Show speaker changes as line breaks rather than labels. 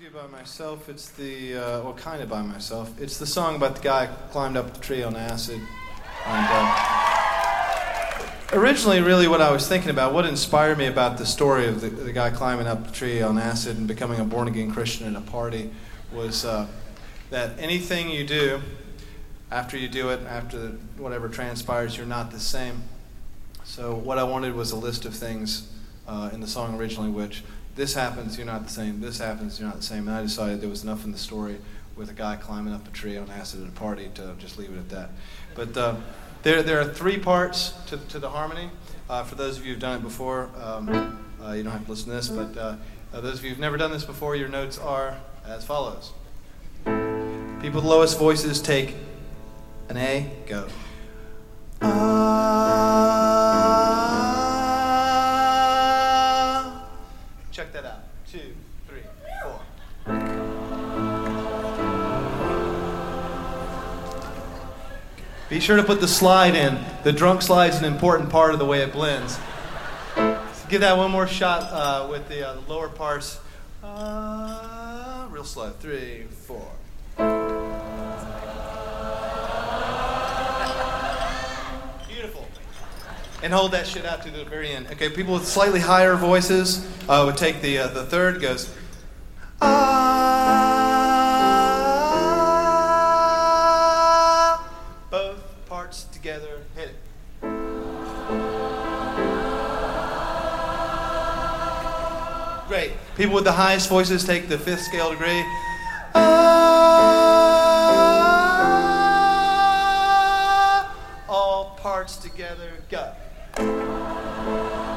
you by myself. It's the, well, kind of by myself. It's the song about the guy who climbed up the tree on acid. And originally, really what I was thinking about, what inspired me about the story of the guy climbing up the tree on acid and becoming a born-again Christian at a party was that anything you do, after you do it, after whatever transpires, you're not the same. So what I wanted was a list of things in the song originally, which this happens, you're not the same. This happens, you're not the same. And I decided there was enough in the story with a guy climbing up a tree on acid at a party to just leave it at that. But there are three parts to the harmony. For those of you who've done it before, you don't have to listen to this, but those of you who've never done this before, your notes are as follows. People with the lowest voices take an A, go. Check that out. 2, 3, 4. Be sure to put the slide in. The drunk slide is an important part of the way it blends. So give that one more shot with the lower parts. Real slow. 3, 4. Beautiful. And hold that shit out to the very end. Okay, people with slightly higher voices would take the third, goes, both parts together, hit it. Great. People with the highest voices take the fifth scale degree. All parts together, go.